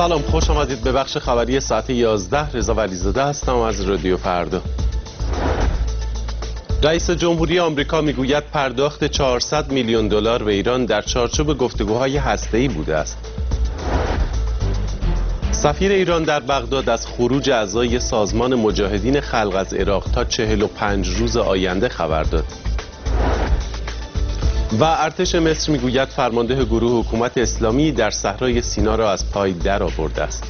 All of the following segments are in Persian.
سلام، خوش آمدید به بخش خبری ساعت 11. رضا ولیزاده هستم از رادیو فردا. رئیس جمهوری آمریکا میگوید پرداخت 400 میلیون دلار به ایران در چارچوب گفتگوهای هسته‌ای بوده است. سفیر ایران در بغداد از خروج اعضای سازمان مجاهدین خلق از عراق تا 45 روز آینده خبر داد. و ارتش مصر میگوید فرمانده گروه حکومت اسلامی در صحرای سینا را از پای درآورده است.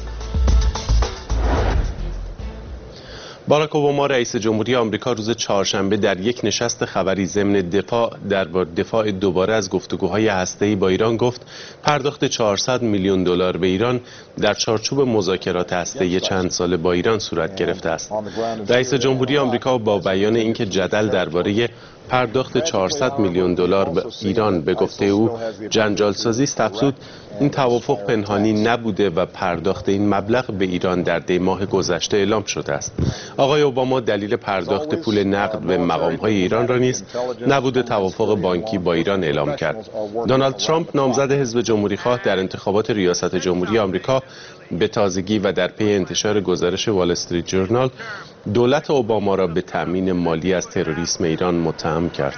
باراک اوباما رئیس جمهوری آمریکا روز چهارشنبه در یک نشست خبری ضمن دفاع دوباره از گفتگوهای هسته‌ای با ایران گفت پرداخت 400 میلیون دلار به ایران در چارچوب مذاکرات هسته‌ای چند ساله با ایران صورت گرفته است. رئیس جمهوری آمریکا با بیان اینکه جدل درباره پرداخت 400 میلیون دلار به ایران به گفته او جنجال سازی است، افزود این توافق پنهانی نبوده و پرداخت این مبلغ به ایران در دی ماه گذشته اعلام شده است. آقای اوباما دلیل پرداخت پول نقد به مقام‌های ایران را نیز نبوده توافق بانکی با ایران اعلام کرد. دونالد ترامپ نامزد حزب جمهوری‌خواه در انتخابات ریاست جمهوری آمریکا به تازگی و در پی انتشار گزارش وال استریت جورنال دولت اوباما را به تأمین مالی از تروریسم ایران متهم کرد.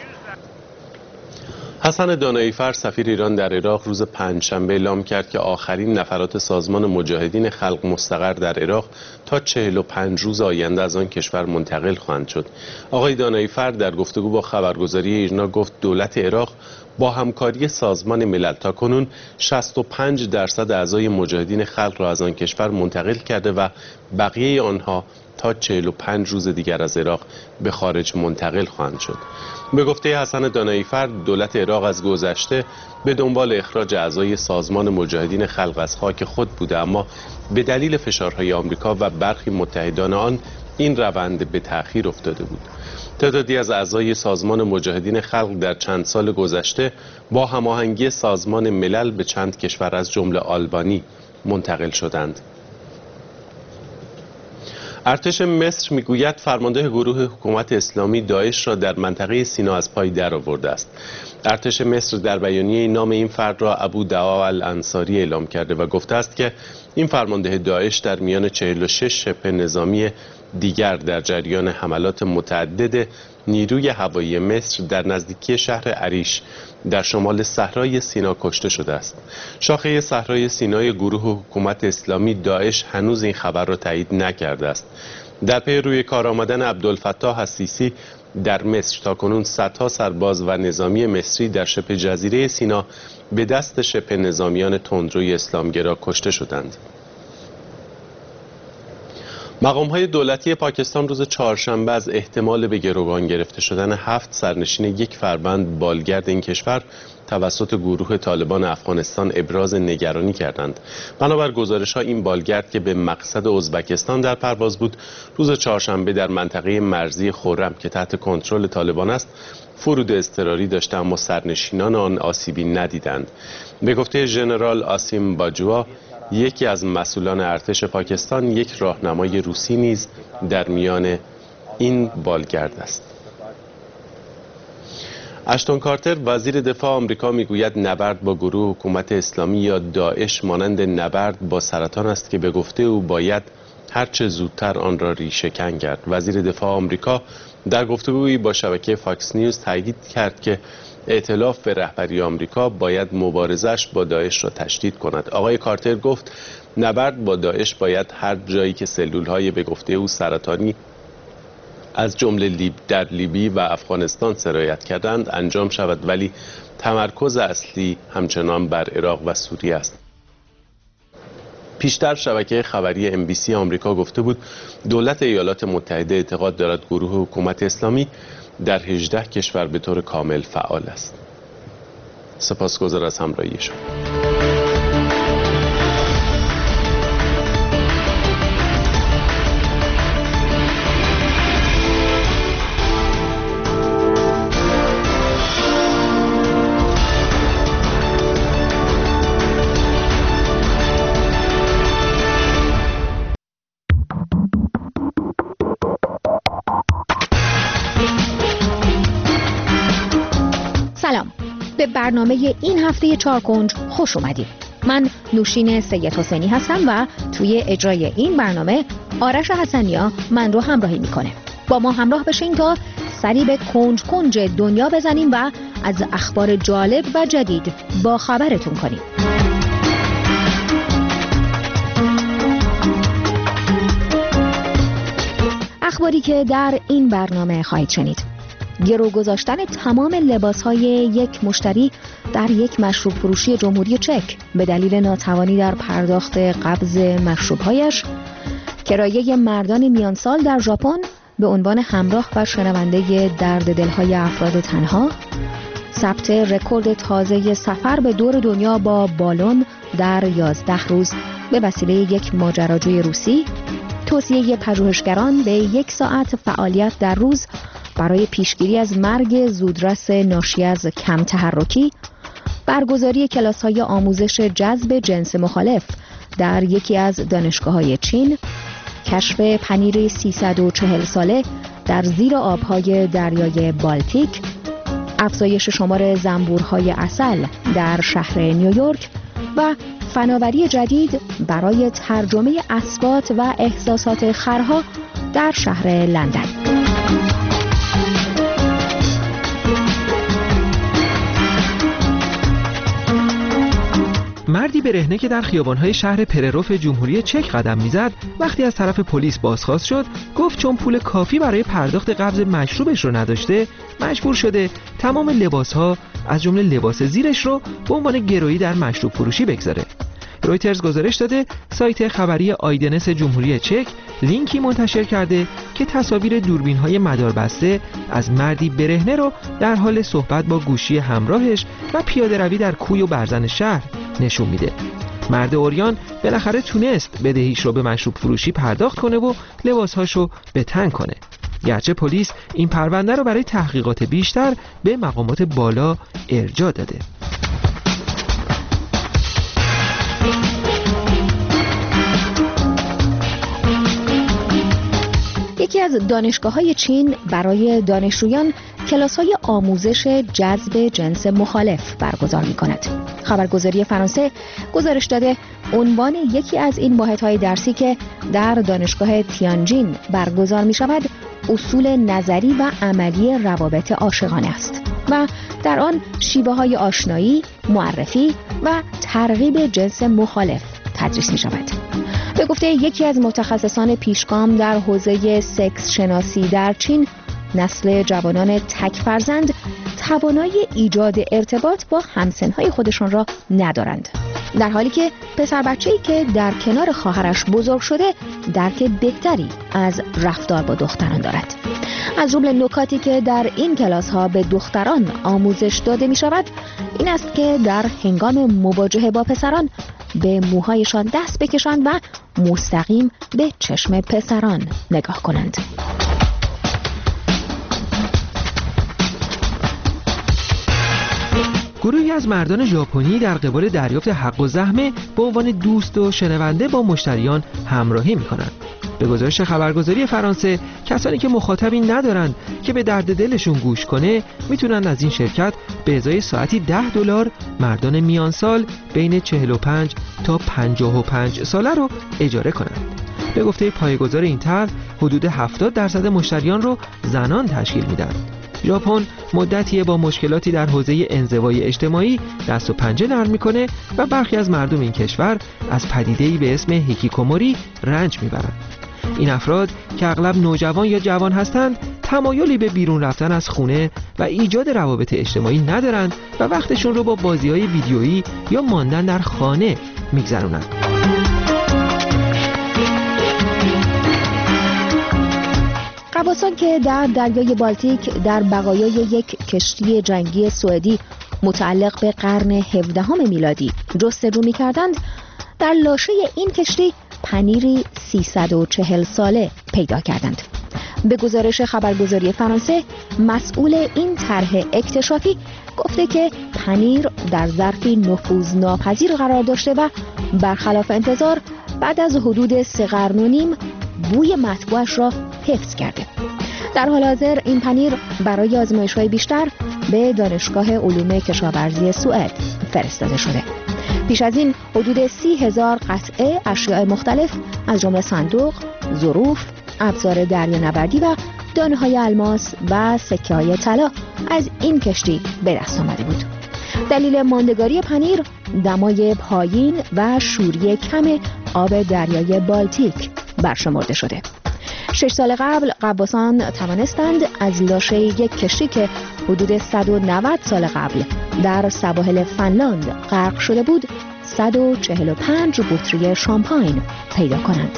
حسن دانایی‌فر سفیر ایران در عراق روز پنجشنبه اعلام کرد که آخرین نفرات سازمان مجاهدین خلق مستقر در عراق تا 45 روز آینده از آن کشور منتقل خواهند شد. آقای دانایی‌فر در گفتگو با خبرگزاری ایرنا گفت دولت عراق با همکاری سازمان ملل تاکنون 65% اعضای مجاهدین خلق را از آن کشور منتقل کرده و بقیه آنها تا 45 روز دیگر از عراق به خارج منتقل خواهند شد. به گفته حسن دانایی‌فر دولت عراق از گذشته به دنبال اخراج اعضای سازمان مجاهدین خلق از خاک خود بوده، اما به دلیل فشارهای آمریکا و برخی متحدان آن این روند به تأخیر افتاده بود. تعدادی از اعضای سازمان مجاهدین خلق در چند سال گذشته با هماهنگی سازمان ملل به چند کشور از جمله آلبانی منتقل شدند. ارتش مصر میگوید فرمانده گروه حکومت اسلامی داعش را در منطقه سینا از پای درآورده است. ارتش مصر در بیانیه نام این فرد را ابو دعا الانصاری اعلام کرده و گفته است که این فرمانده داعش در میان 46 شبه نظامی دیگر در جریان حملات متعدد نیروی هوایی مصر در نزدیکی شهر عریش در شمال صحرای سینا کشته شده است. شاخه صحرای سینای گروه حکومت اسلامی داعش هنوز این خبر را تایید نکرده است. در پی روی کار آمدن عبدالفتاح السیسی در مصر تاکنون صدها سرباز و نظامی مصری در شبه جزیره سینا به دست شبه نظامیان تندروی اسلامگرا کشته شدند. مقام‌های دولتی پاکستان روز چهارشنبه از احتمال به گروگان گرفته شدن 7 سرنشین یک فروند بالگرد این کشور توسط گروه طالبان افغانستان ابراز نگرانی کردند. بنابر گزارش‌ها این بالگرد که به مقصد ازبکستان در پرواز بود، روز چهارشنبه در منطقه مرزی خرم که تحت کنترل طالبان است، فرود اضطراری داشته اما سرنشینان آن آسیبی ندیدند. به گفته ژنرال آسیم باجوا، یکی از مسئولان ارتش پاکستان، یک راهنمای روسی نیز در میان این بالگرد است. اشتون کارتر وزیر دفاع آمریکا میگوید نبرد با گروه حکومت اسلامی یا داعش مانند نبرد با سرطان است که به گفته او باید هرچه زودتر آن را ریشه‌کن کرد. وزیر دفاع آمریکا در گفتگویی با شبکه فاکس نیوز تاکید کرد که ائتلاف به رهبری آمریکا باید مبارزش با داعش را تشدید کند. آقای کارتر گفت نبرد با داعش باید هر جایی که سلول‌های به گفته او سرطانی از جمله در لیبی و افغانستان سرایت کردند انجام شود، ولی تمرکز اصلی همچنان بر عراق و سوریه است. پیشتر شبکه خبری MBC آمریکا گفته بود دولت ایالات متحده اعتقاد دارد گروه حکومت اسلامی در 18 کشور به طور کامل فعال است. سپاسگزار از همراهی شما. سلام، به برنامه این هفته چارکنج خوش اومدید. من نوشین سید حسینی هستم و توی اجرای این برنامه آرش حسنیا من رو همراهی میکنه. با ما همراه بشین تا سری به کنج کنج دنیا بزنیم و از اخبار جالب و جدید با خبرتون کنیم. اخباری که در این برنامه خواهید شنید: گرو گذاشتن تمام لباس‌های یک مشتری در یک مشروب فروشی جمهوری چک به دلیل ناتوانی در پرداخت قبض مشروب‌هایش، کرایه مردان میان سال در ژاپن به عنوان همراه و شنونده درد دل‌های افراد تنها، ثبت رکورد تازه سفر به دور دنیا با بالون در 11 روز به وسیله یک ماجراجوی روسی، توصیه پژوهشگران به 1 ساعت فعالیت در روز برای پیشگیری از مرگ زودرس ناشی از کم تحرکی، برگزاری کلاس‌های آموزش جذب جنس مخالف در یکی از دانشگاه‌های چین، کشف پنیر 340 ساله در زیر آب‌های دریای بالتیک، افزایش شمار زنبورهای عسل در شهر نیویورک و فناوری جدید برای ترجمه اصوات و احساسات خرها در شهر لندن. مردی برهنه که در خیابان‌های شهر پرروف جمهوری چک قدم می‌زد، وقتی از طرف پلیس بازخواست شد، گفت چون پول کافی برای پرداخت قبض مشروبش رو نداشته، مجبور شده تمام لباس‌ها از جمله لباس زیرش رو به عنوان گرویی در مشروب فروشی بگذاره. رویترز گزارش داده سایت خبری آیدنس جمهوری چک لینکی منتشر کرده که تصاویر دوربین‌های مداربسته از مردی برهنه رو در حال صحبت با گوشی همراهش و پیاده روی در کوی و برزن شهر نشون میده. مرد عریان بالاخره تونست بدهیش رو به مشروب فروشی پرداخت کنه و لباسهاشو به تن کنه. گرچه پلیس این پرونده رو برای تحقیقات بیشتر به مقامات بالا ارجاع داده. یکی از دانشگاه‌های چین برای دانشجویان کلاس‌های آموزش جذب جنس مخالف برگزار می‌کند. خبرگزاری فرانسه گزارش داده عنوان یکی از این واحدهای درسی که در دانشگاه تیانجین برگزار می‌شود اصول نظری و عملی روابط عاشقانه است و در آن شیوه‌های آشنایی، معرفی و ترغیب جنس مخالف تدریس می‌شود. به گفته یکی از متخصصان پیشگام در حوزه سکس شناسی در چین، نسل جوانان تک فرزند توانایی ایجاد ارتباط با همسنهای خودشان را ندارند، در حالی که پسر بچه‌ای که در کنار خواهرش بزرگ شده درک بهتری از رفتار با دختران دارد. از جمله نکاتی که در این کلاس‌ها به دختران آموزش داده می‌شود این است که در هنگام مواجهه با پسران به موهایشان دست بکشند و مستقیم به چشم پسران نگاه کنند. گروهی از مردان ژاپنی در قبال دریافت حق و زحمه به عنوان دوست و شنونده با مشتریان همراهی می‌کنند. به گزارش خبرگزاری فرانسه، کسانی که مخاطبی ندارند که به درد دلشون گوش کنه میتونن از این شرکت به ازای ساعتی $10 مردان میان سال بین 45 تا 55 ساله رو اجاره کنند. به گفته پایه‌گذار این طرح، حدود 70% مشتریان رو زنان تشکیل میدن. ژاپن مدتیه با مشکلاتی در حوزه انزوای اجتماعی دست و پنجه نرم میکنه و برخی از مردم این کشور از پدیده‌ای به اسم هیکیکوموری رنج میبرند. این افراد که اغلب نوجوان یا جوان هستند، تمایلی به بیرون رفتن از خونه و ایجاد روابط اجتماعی ندارند و وقتشون رو با بازی‌های ویدیویی یا ماندن در خانه میگذرونند. غواصان که در دریای بالتیک در بقایای یک کشتی جنگی سوئدی متعلق به قرن 17 میلادی جستجو می‌کردند، در لاشه این کشتی پنیری 340 ساله پیدا کردند. به گزارش خبرگزاری فرانسه، مسئول این طرح اکتشافی گفته که پنیر در ظرفی نفوذناپذیر قرار داشته و برخلاف انتظار بعد از حدود 3 قرن و نیم بوی مطبوعش را حفظ کرده. در حال حاضر این پنیر برای آزمایش‌های بیشتر به دانشگاه علوم کشاورزی سوئد فرستاده شده. پیش از این حدود 30,000 قطعه اشیاء مختلف از جمله صندوق، ظروف، ابزار دریانوردی و دانه‌های الماس و سکه‌های طلا از این کشتی به دست آمده بود. دلیل ماندگاری پنیر دمای پایین و شوری کم آب دریای بالتیک برشمرده شده. 6 سال قبل غواصان توانستند از لاشه یک کشتی که حدود 190 سال قبل در سواحل فنلاند غرق شده بود 145 بطری شامپاین پیدا کنند.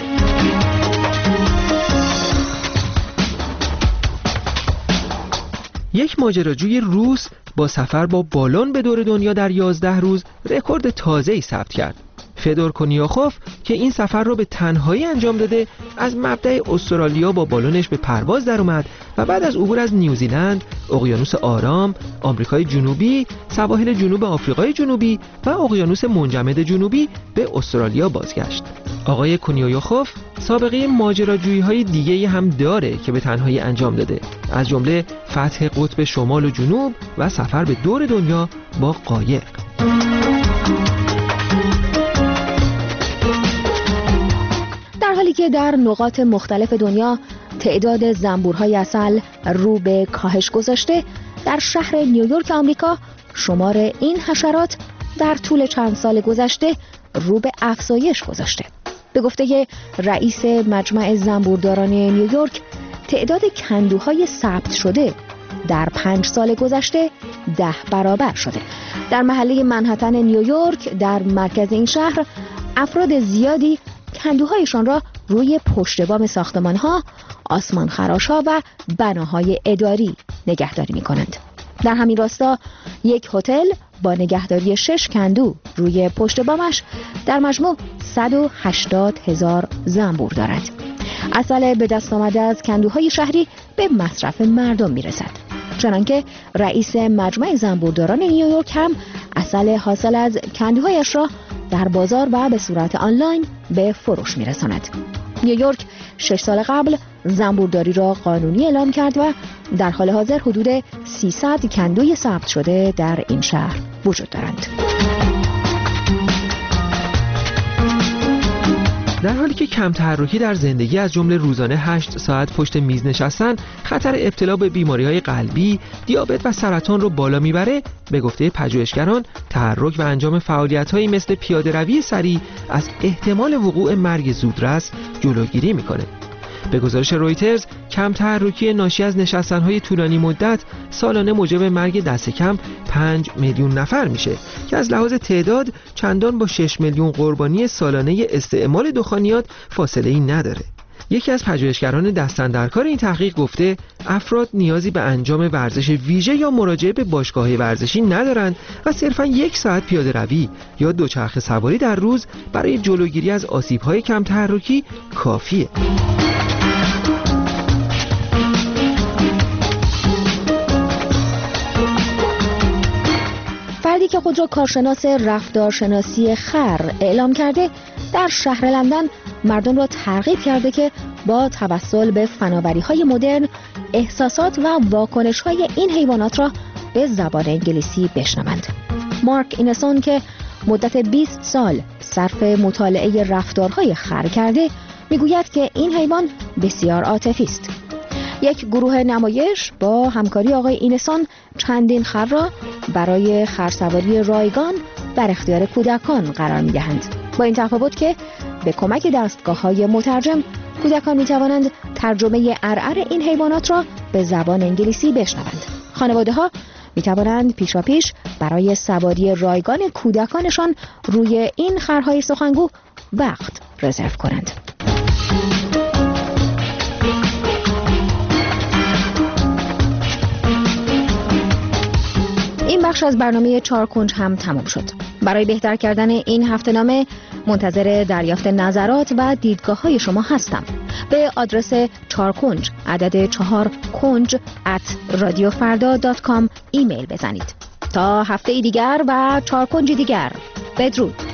یک ماجراجوی روس با سفر با بالون به دور دنیا در 11 روز رکورد تازه‌ای ثبت کرد. فدور کنیاخوف که این سفر را به تنهایی انجام داده، از مبدأ استرالیا با بالونش به پرواز در اومد و بعد از عبور از نیوزیلند، اقیانوس آرام، آمریکای جنوبی، سواحل جنوب آفریقای جنوبی و اقیانوس منجمد جنوبی به استرالیا بازگشت. آقای کنیاخوف سابقه ماجراجویی‌های دیگه‌ای هم داره که به تنهایی انجام داده، از جمله فتح قطب شمال و جنوب و سفر به دور دنیا با قایق. در حالی که در نقاط مختلف دنیا تعداد زنبورهای عسل رو به کاهش گذاشته، در شهر نیویورک آمریکا شمار این حشرات در طول چند سال گذشته رو به افزایش گذاشته. به گفته رئیس مجمع زنبورداران نیویورک، تعداد کندوهای ثبت شده در 5 سال گذشته 10 برابر شده. در محله منهتن نیویورک در مرکز این شهر افراد زیادی کندوهایشان را روی پشت بام ساختمان‌ها، آسمانخراش‌ها و بناهای اداری نگهداری می‌کنند. در همین راستا یک هتل با نگهداری 6 کندو روی پشت بامش در مجموع 180,000 زنبور دارد. عسل به دست آمده از کندوهای شهری به مصرف مردم می‌رسد. چنانکه رئیس مجمع زنبورداران نیویورک هم عسل حاصل از کندوهایش را در بازار و به صورت آنلاین به فروش می‌رساند. نیویورک 6 سال قبل زنبورداری را قانونی اعلام کرد و در حال حاضر حدود 300 کندوی ثبت شده در این شهر وجود دارند. در حالی که کم تحرکی در زندگی از جمله روزانه 8 ساعت پشت میز نشستن خطر ابتلا به بیماری‌های قلبی، دیابت و سرطان رو بالا میبره، به گفته پژوهشگران تحرک و انجام فعالیت‌هایی مثل پیاده‌روی سریع از احتمال وقوع مرگ زودرس جلوگیری میکنه. به گزارش رویترز، کم تحرکی ناشی از نشستن‌های طولانی مدت سالانه موجب مرگ دست کم 5 میلیون نفر میشه که از لحاظ تعداد چندان با 6 میلیون قربانی سالانه استعمال دخانیات فاصله‌ای نداره. یکی از پژوهشگران دست‌اندرکار این تحقیق گفته افراد نیازی به انجام ورزش ویژه یا مراجعه به باشگاه ورزشی ندارند و صرفاً 1 ساعت پیاده‌روی یا دوچرخه سواری در روز برای جلوگیری از آسیب‌های کم تحرکی کافیه. فردی که خود را کارشناس رفتارشناسی خر اعلام کرده، در شهر لندن مردم را ترغیب کرده که با توسل به فناوری‌های مدرن احساسات و واکنش‌های این حیوانات را به زبان انگلیسی بشنوند. مارک اینسون که مدت 20 سال صرف مطالعه رفتارهای خر کرده، میگوید که این حیوان بسیار عاطفی است. یک گروه نمایش با همکاری آقای اینسون چندین خر را برای خرسواری رایگان در اختیار کودکان قرار می‌دهند. با این تفاوت که به کمک دستگاه‌های مترجم کودکان می‌توانند ترجمه عرعر این حیوانات را به زبان انگلیسی بشنوند. خانواده‌ها می‌توانند پیشاپیش برای سواری رایگان کودکانشان روی این خرهای سخنگو وقت رزرو کنند. این بخش از برنامه 4 کنج هم تمام شد. برای بهتر کردن این هفته‌نامه منتظر دریافت نظرات و دیدگاه‌های شما هستم. به آدرس 4 کنج عدد 4 کنج @radiofarda.com ایمیل بزنید. تا هفته دیگر و 4 کنج دیگر، بدرود.